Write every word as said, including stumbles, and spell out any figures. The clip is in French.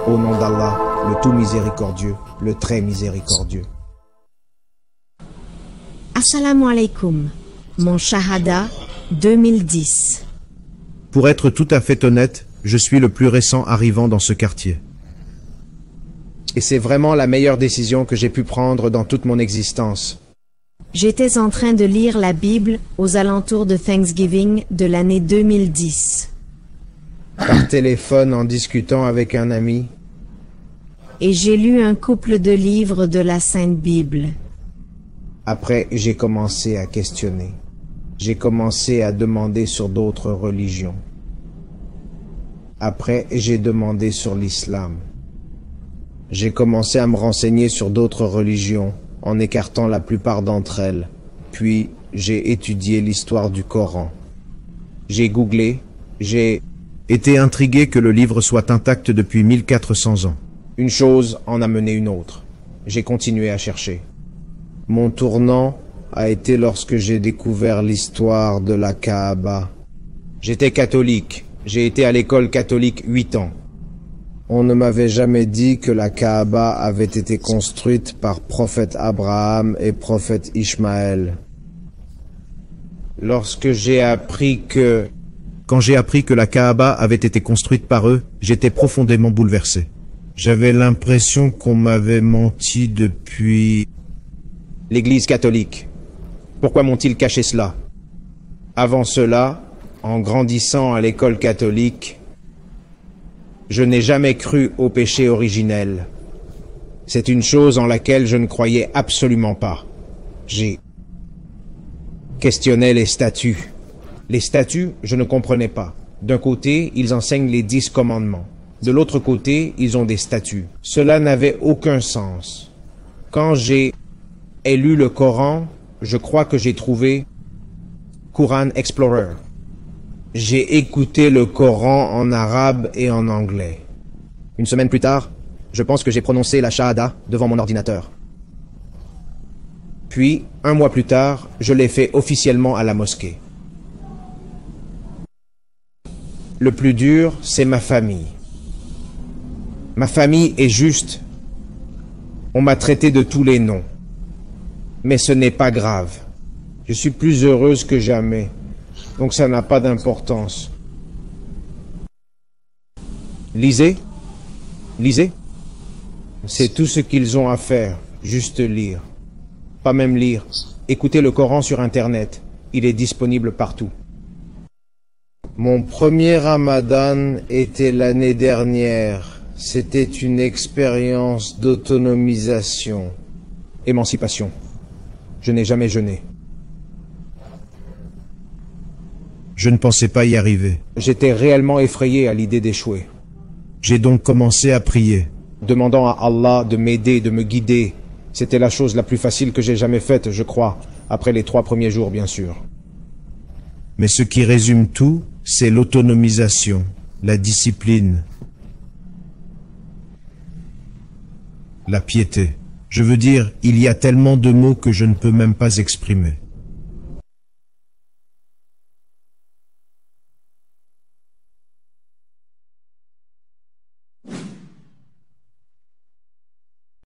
Au nom d'Allah, le tout miséricordieux, le très miséricordieux. Assalamu alaikum. Mon Shahada deux mille dix. Pour être tout à fait honnête, je suis le plus récent arrivant dans ce quartier. Et c'est vraiment la meilleure décision que j'ai pu prendre dans toute mon existence. J'étais en train de lire la Bible aux alentours de Thanksgiving de l'année deux mille dix. Par téléphone en discutant avec un ami. Et j'ai lu un couple de livres de la Sainte Bible. Après, j'ai commencé à questionner. J'ai commencé à demander sur d'autres religions. Après, j'ai demandé sur l'islam. J'ai commencé à me renseigner sur d'autres religions, en écartant la plupart d'entre elles. Puis, j'ai étudié l'histoire du Coran. J'ai googlé, j'ai été intrigué que le livre soit intact depuis mille quatre cents ans. Une chose en a mené une autre. J'ai continué à chercher. Mon tournant a été lorsque j'ai découvert l'histoire de la Kaaba. J'étais catholique. J'ai été à l'école catholique huit ans. On ne m'avait jamais dit que la Kaaba avait été construite par prophète Abraham et prophète Ishmaël. Lorsque j'ai appris que... Quand j'ai appris que la Kaaba avait été construite par eux, j'étais profondément bouleversé. J'avais l'impression qu'on m'avait menti depuis... L'Église catholique. Pourquoi m'ont-ils caché cela? Avant cela, en grandissant à l'école catholique, je n'ai jamais cru au péché originel. C'est une chose en laquelle je ne croyais absolument pas. J'ai questionné les statuts. Les statuts, je ne comprenais pas. D'un côté, ils enseignent les dix commandements. De l'autre côté, ils ont des statuts. Cela n'avait aucun sens. Quand j'ai lu le Coran, je crois que j'ai trouvé Quran Explorer. J'ai écouté le Coran en arabe et en anglais. Une semaine plus tard, je pense que j'ai prononcé la Shahada devant mon ordinateur. Puis, un mois plus tard, je l'ai fait officiellement à la mosquée. Le plus dur, c'est ma famille. Ma famille est juste. On m'a traité de tous les noms. Mais ce n'est pas grave. Je suis plus heureuse que jamais. Donc ça n'a pas d'importance. Lisez. Lisez. C'est tout ce qu'ils ont à faire. Juste lire. Pas même lire. Écoutez le Coran sur Internet. Il est disponible partout. Mon premier Ramadan était l'année dernière. C'était une expérience d'autonomisation. Émancipation. Je n'ai jamais jeûné. Je ne pensais pas y arriver. J'étais réellement effrayé à l'idée d'échouer. J'ai donc commencé à prier. Demandant à Allah de m'aider, de me guider. C'était la chose la plus facile que j'ai jamais faite, je crois, après les trois premiers jours, bien sûr. Mais ce qui résume tout, c'est l'autonomisation, la discipline, la piété. Je veux dire, il y a tellement de mots que je ne peux même pas exprimer.